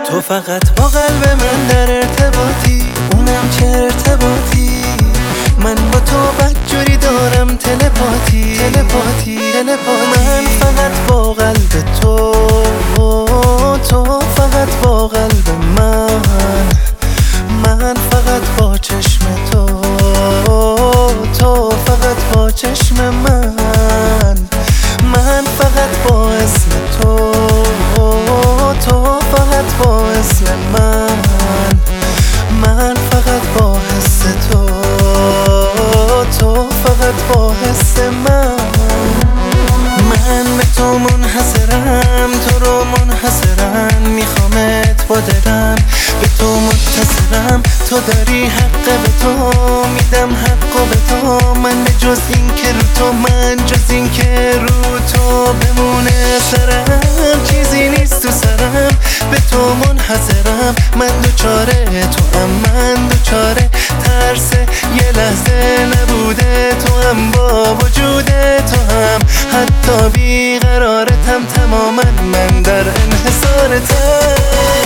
تو فقط با قلب من در ارتباطی، اونم چه ارتباطی. من با تو بدجوری دارم تلپاتی. من فقط با قلب تو، تو فقط با قلب من فقط با چشم تو، تو فقط با چشم من فقط با اسم تو، تو فقط با اسم من فقط با حس تو، تو فقط با حس من به تو منحصرم، تو رو منحصرم، میخوامت با دلم، به تو متصلم. تو داری حق به تو میدم حق به تو، من جز این که رو تو، من جز این که رو تو بمونه سرم، چیزی نیست تو سرم. به تو منحصرم، من دوچاره تو هم، من دوچاره ترس یه لحظه نبوده تو هم، با وجود تو هم حتی بیقرارتم تماما، من در انحصارتم.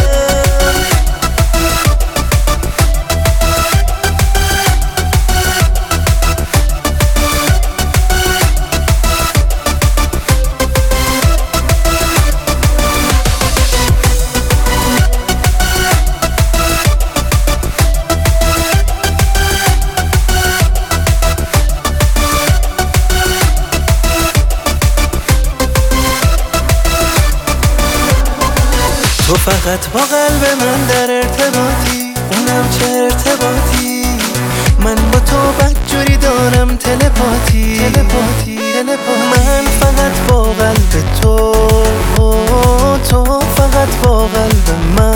تو فقط با قلب من در ارتباطی، اونم چه ارتباطی. من با تو بدجوری دارم تلپاتی. من فقط با قلب تو، تو فقط با قلب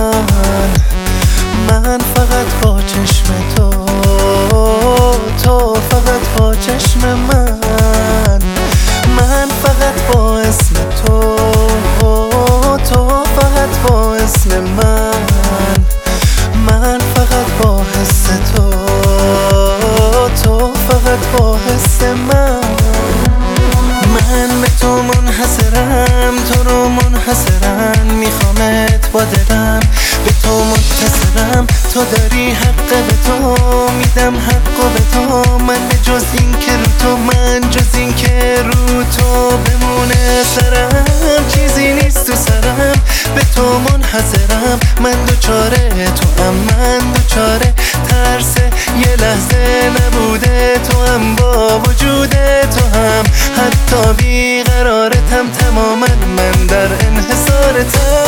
من فقط با چشم تو، تو فقط با چشم من فقط با اسم تو، تو فقط با اسم من فقط با حس تو، تو فقط با حس من به تو منحصرم، تو رو منحصرم، میخوامت با دلم، به تو متصلم. تو داری حق به تو میدم حق به تو، من جز این که رو تو، من جز این که رو تو بمونه سرم، چیزی نیست تو سرم. به تو منحصرم، من دوچاره تو هم، من دوچاره ترس یه لحظه نبوده تو هم، با وجود تو هم حتی بیقرارتم تماما، من در انحصارتم.